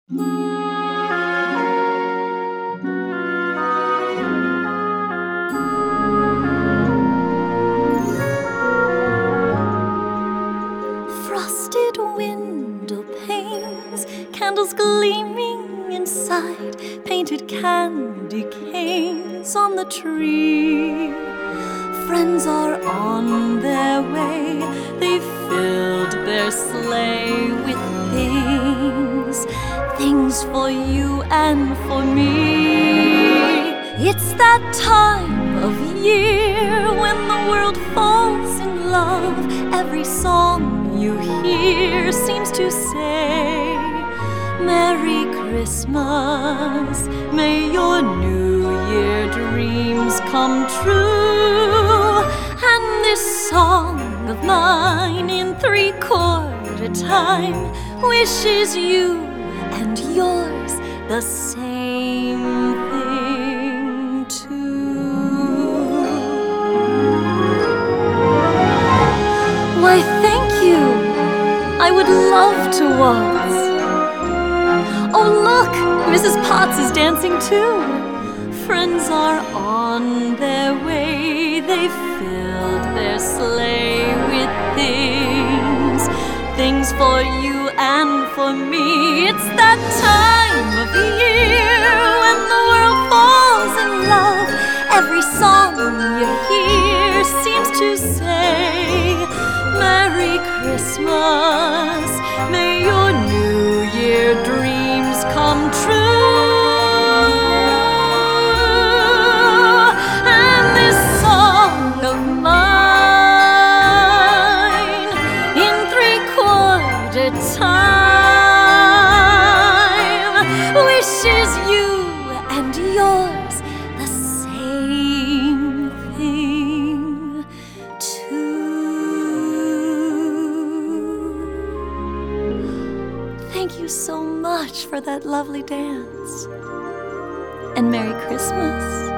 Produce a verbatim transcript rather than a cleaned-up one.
Frosted window panes, candles gleaming inside, painted candy canes on the tree. Friends are on their way, they've filled their sleigh with things, things for you and for me. It's that time of year when the world falls in love. Every song you hear seems to say, Merry Christmas, may your New Year dreams come true. And this song of mine in three-quarter time wishes you and yours the same thing too. Why, thank you, I would love to waltz. Oh look, Missus Potts is dancing too. Friends are on their way, they've filled their sleigh with things, things for you and for me. It's that time of year when the world falls in love. Every song you hear seems to say, Merry Christmas, may your New Year dreams come true. And this song of mine in three-quarter time wishes you and yours the same thing too. Thank you so much for that lovely dance. And Merry Christmas.